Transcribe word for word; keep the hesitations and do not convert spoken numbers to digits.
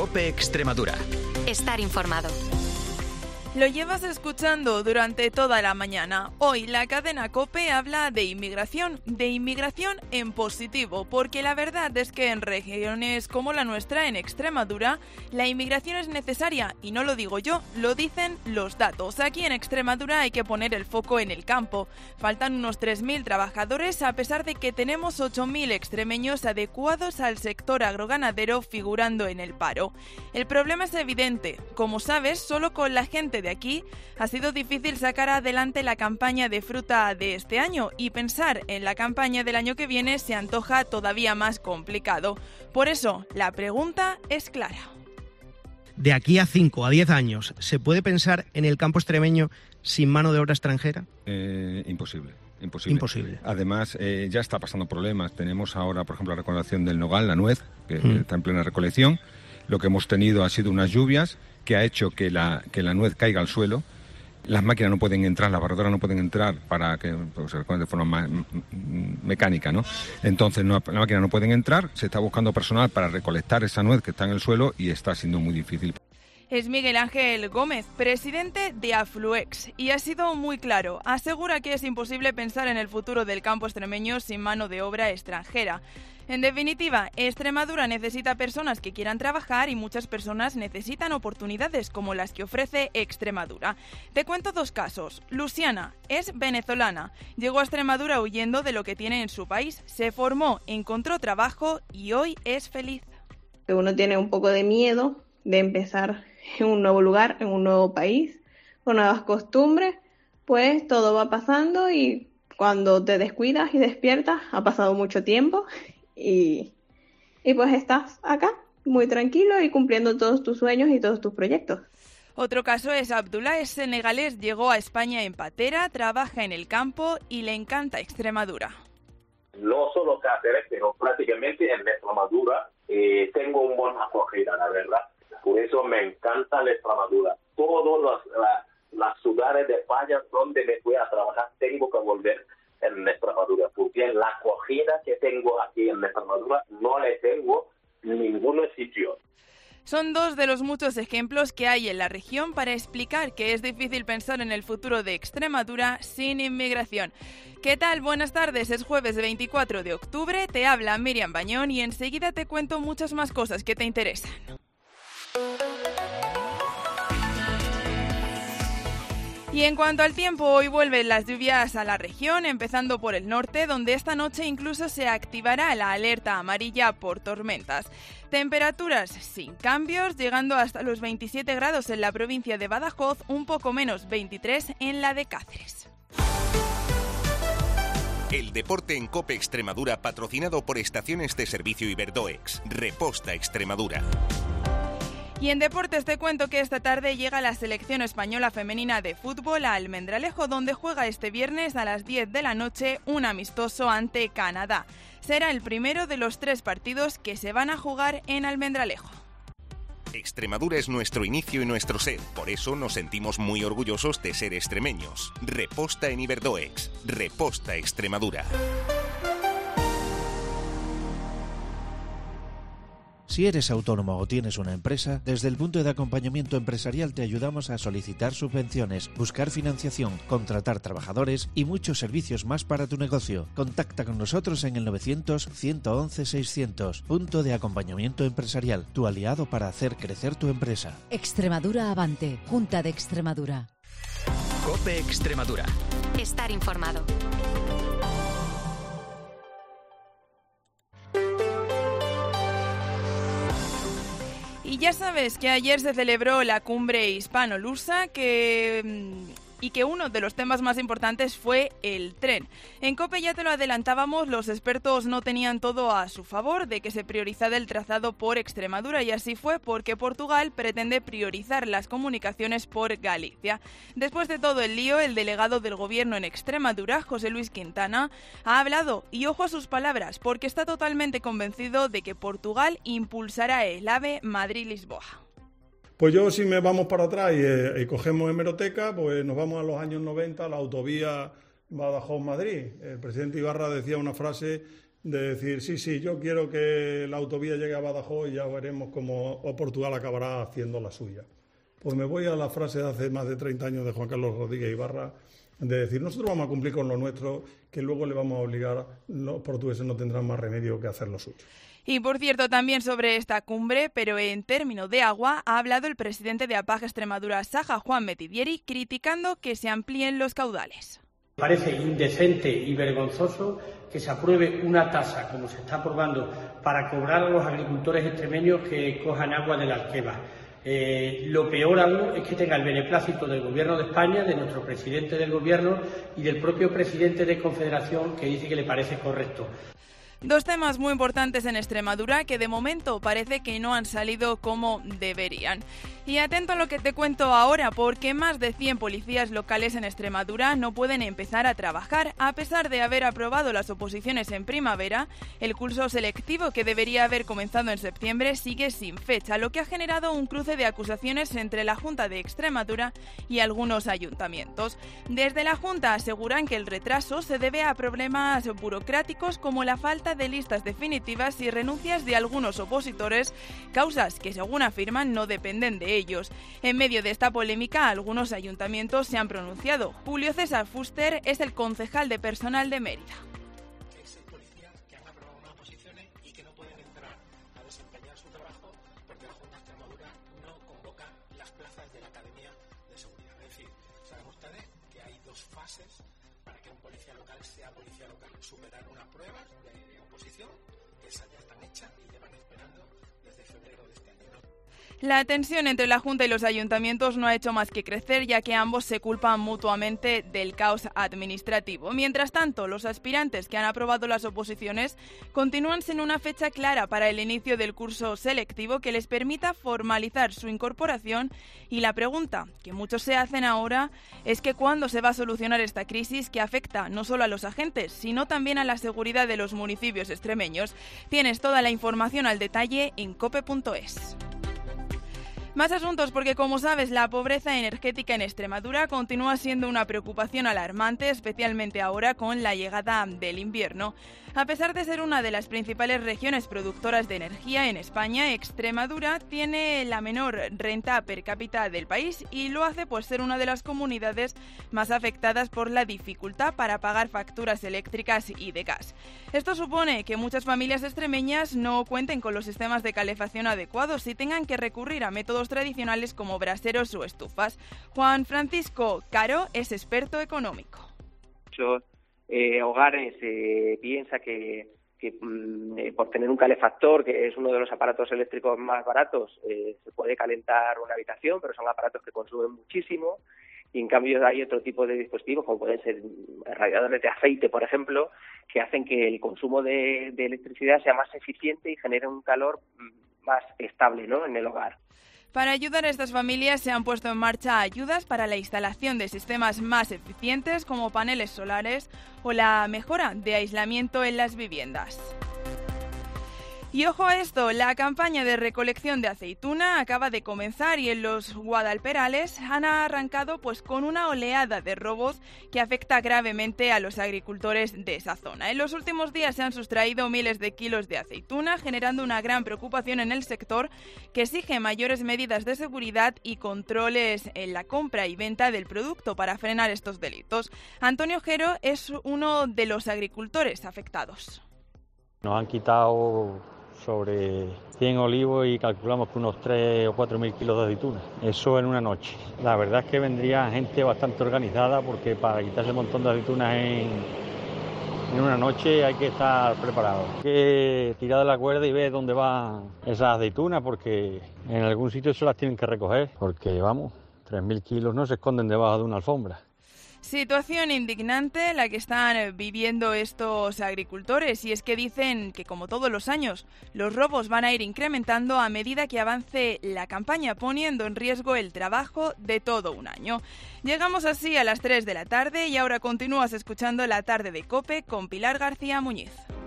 COPE Extremadura. Estar informado. Lo llevas escuchando durante toda la mañana. Hoy la cadena COPE habla de inmigración, de inmigración en positivo, porque la verdad es que en regiones como la nuestra, en Extremadura, la inmigración es necesaria, y no lo digo yo, lo dicen los datos. Aquí en Extremadura hay que poner el foco en el campo. Faltan unos tres mil trabajadores, a pesar de que tenemos ocho mil extremeños adecuados al sector agroganadero figurando en el paro. El problema es evidente. Como sabes, solo con la gente de aquí ha sido difícil sacar adelante la campaña de fruta de este año, y pensar en la campaña del año que viene se antoja todavía más complicado. Por eso, la pregunta es clara. De aquí a cinco a diez años, ¿se puede pensar en el campo extremeño sin mano de obra extranjera? Eh, imposible. Imposible. Imposible. Además, eh, ya está pasando problemas. Tenemos ahora, por ejemplo, la recolección del nogal, la nuez, que Mm. está en plena recolección. Lo que hemos tenido ha sido unas lluvias que ha hecho que la, que la nuez caiga al suelo. Las máquinas no pueden entrar, las barredoras no pueden entrar para que pues, se recojan de forma ma- mecánica, ¿no? Entonces, no, las máquinas no pueden entrar, se está buscando personal para recolectar esa nuez que está en el suelo y está siendo muy difícil. Es Miguel Ángel Gómez, presidente de Afluex, y ha sido muy claro. Asegura que es imposible pensar en el futuro del campo extremeño sin mano de obra extranjera. En definitiva, Extremadura necesita personas que quieran trabajar, y muchas personas necesitan oportunidades como las que ofrece Extremadura. Te cuento dos casos. Luciana es venezolana. Llegó a Extremadura huyendo de lo que tiene en su país. Se formó, encontró trabajo y hoy es feliz. Uno tiene un poco de miedo de empezar en un nuevo lugar, en un nuevo país, con nuevas costumbres, pues todo va pasando y cuando te descuidas y despiertas ha pasado mucho tiempo y, y pues estás acá muy tranquilo y cumpliendo todos tus sueños y todos tus proyectos. Otro caso es Abdullah, es senegalés, llegó a España en patera, trabaja en el campo y le encanta Extremadura. No solo Cáceres, pero prácticamente en Extremadura eh, tengo un buen acogida, la verdad. Por eso me encanta la Extremadura. Todos los la, las ciudades de España donde me fui a trabajar tengo que volver en Extremadura, porque la acogida que tengo aquí en Extremadura no la tengo en ningún sitio. Son dos de los muchos ejemplos que hay en la región para explicar que es difícil pensar en el futuro de Extremadura sin inmigración. ¿Qué tal? Buenas tardes, es jueves veinticuatro de octubre, te habla Miriam Bañón y enseguida te cuento muchas más cosas que te interesan. Y en cuanto al tiempo, hoy vuelven las lluvias a la región, empezando por el norte, donde esta noche incluso se activará la alerta amarilla por tormentas. Temperaturas sin cambios, llegando hasta los veintisiete grados en la provincia de Badajoz, un poco menos veintitrés en la de Cáceres. El deporte en COPE Extremadura, patrocinado por Estaciones de Servicio Iberdoex. Reposta Extremadura. Y en deportes te cuento que esta tarde llega la selección española femenina de fútbol a Almendralejo, donde juega este viernes a las diez de la noche un amistoso ante Canadá. Será el primero de los tres partidos que se van a jugar en Almendralejo. Extremadura es nuestro inicio y nuestro ser, por eso nos sentimos muy orgullosos de ser extremeños. Reposta en Iberdoex. Reposta Extremadura. Si eres autónomo o tienes una empresa, desde el punto de acompañamiento empresarial te ayudamos a solicitar subvenciones, buscar financiación, contratar trabajadores y muchos servicios más para tu negocio. Contacta con nosotros en el novecientos, ciento once, seiscientos. Punto de acompañamiento empresarial, tu aliado para hacer crecer tu empresa. Extremadura Avante, Junta de Extremadura. COPE Extremadura. Estar informado. Y ya sabes que ayer se celebró la cumbre hispano-lusa que... y que uno de los temas más importantes fue el tren. En COPE ya te lo adelantábamos, los expertos no tenían todo a su favor de que se priorizara el trazado por Extremadura, y así fue porque Portugal pretende priorizar las comunicaciones por Galicia. Después de todo el lío, el delegado del gobierno en Extremadura, José Luis Quintana, ha hablado, y ojo a sus palabras, porque está totalmente convencido de que Portugal impulsará el AVE Madrid-Lisboa. Pues yo, si me vamos para atrás y, eh, y cogemos hemeroteca, pues nos vamos a los años noventa, la autovía Badajoz-Madrid. El presidente Ibarra decía una frase de decir, sí, sí, yo quiero que la autovía llegue a Badajoz y ya veremos cómo o Portugal acabará haciendo la suya. Pues me voy a la frase de hace más de treinta años de Juan Carlos Rodríguez Ibarra, de decir, nosotros vamos a cumplir con lo nuestro, que luego le vamos a obligar, los portugueses no tendrán más remedio que hacer lo suyo. Y por cierto, también sobre esta cumbre, pero en términos de agua, ha hablado el presidente de APAG Extremadura Saja, Juan Metidieri, criticando que se amplíen los caudales. Parece indecente y vergonzoso que se apruebe una tasa, como se está aprobando, para cobrar a los agricultores extremeños que cojan agua del Alqueva. Eh, lo peor aún es que tenga el beneplácito del Gobierno de España, de nuestro presidente del Gobierno y del propio presidente de Confederación, que dice que le parece correcto. Dos temas muy importantes en Extremadura que de momento parece que no han salido como deberían. Y atento a lo que te cuento ahora, porque más de cien policías locales en Extremadura no pueden empezar a trabajar, a pesar de haber aprobado las oposiciones en primavera. El curso selectivo que debería haber comenzado en septiembre sigue sin fecha, lo que ha generado un cruce de acusaciones entre la Junta de Extremadura y algunos ayuntamientos. Desde la Junta aseguran que el retraso se debe a problemas burocráticos como la falta de listas definitivas y renuncias de algunos opositores, causas que según afirman no dependen de ellos. En medio de esta polémica, algunos ayuntamientos se han pronunciado. Julio César Fuster es el concejal de personal de Mérida. Es el policía que han aprobado unas oposiciones y que no pueden entrar a desempeñar su trabajo porque la Junta de Extremadura no convoca las plazas de la Academia de Seguridad. Es decir, saben ustedes que hay dos fases para que un policía local sea policía local. Superar unas pruebas de oposición, esas ya están hechas y llevan esperando desde febrero de este año. La tensión entre la Junta y los ayuntamientos no ha hecho más que crecer, ya que ambos se culpan mutuamente del caos administrativo. Mientras tanto, los aspirantes que han aprobado las oposiciones continúan sin una fecha clara para el inicio del curso selectivo que les permita formalizar su incorporación, y la pregunta que muchos se hacen ahora es que ¿cuándo se va a solucionar esta crisis que afecta no solo a los agentes, sino también a la seguridad de los municipios extremeños? Tienes toda la información al detalle en cope punto es. Más asuntos porque, como sabes, la pobreza energética en Extremadura continúa siendo una preocupación alarmante, especialmente ahora con la llegada del invierno. A pesar de ser una de las principales regiones productoras de energía en España, Extremadura tiene la menor renta per cápita del país y lo hace por ser una de las comunidades más afectadas por la dificultad para pagar facturas eléctricas y de gas. Esto supone que muchas familias extremeñas no cuenten con los sistemas de calefacción adecuados y tengan que recurrir a métodos tradicionales como braseros o estufas. Juan Francisco Caro es experto económico. Muchos eh, hogares eh, piensa que, que mm, por tener un calefactor, que es uno de los aparatos eléctricos más baratos, eh, se puede calentar una habitación, pero son aparatos que consumen muchísimo. Y en cambio hay otro tipo de dispositivos, como pueden ser radiadores de aceite, por ejemplo, que hacen que el consumo de, de electricidad sea más eficiente y genere un calor más estable, ¿no?, en el hogar. Para ayudar a estas familias se han puesto en marcha ayudas para la instalación de sistemas más eficientes como paneles solares o la mejora de aislamiento en las viviendas. Y ojo a esto, la campaña de recolección de aceituna acaba de comenzar y en los Guadalperales han arrancado pues con una oleada de robos que afecta gravemente a los agricultores de esa zona. En los últimos días se han sustraído miles de kilos de aceituna, generando una gran preocupación en el sector que exige mayores medidas de seguridad y controles en la compra y venta del producto para frenar estos delitos. Antonio Jero es uno de los agricultores afectados. Nos han quitado sobre cien olivos y calculamos que unos tres o cuatro mil kilos de aceitunas. Eso en una noche. La verdad es que vendría gente bastante organizada porque para quitarse un montón de aceitunas en, en una noche hay que estar preparado. Hay que tirar de la cuerda y ver dónde van esas aceitunas porque en algún sitio se las tienen que recoger porque, vamos, tres mil kilos no se esconden debajo de una alfombra. Situación indignante la que están viviendo estos agricultores, y es que dicen que, como todos los años, los robos van a ir incrementando a medida que avance la campaña, poniendo en riesgo el trabajo de todo un año. Llegamos así a las tres de la tarde y ahora continúas escuchando La Tarde de COPE con Pilar García Muñiz.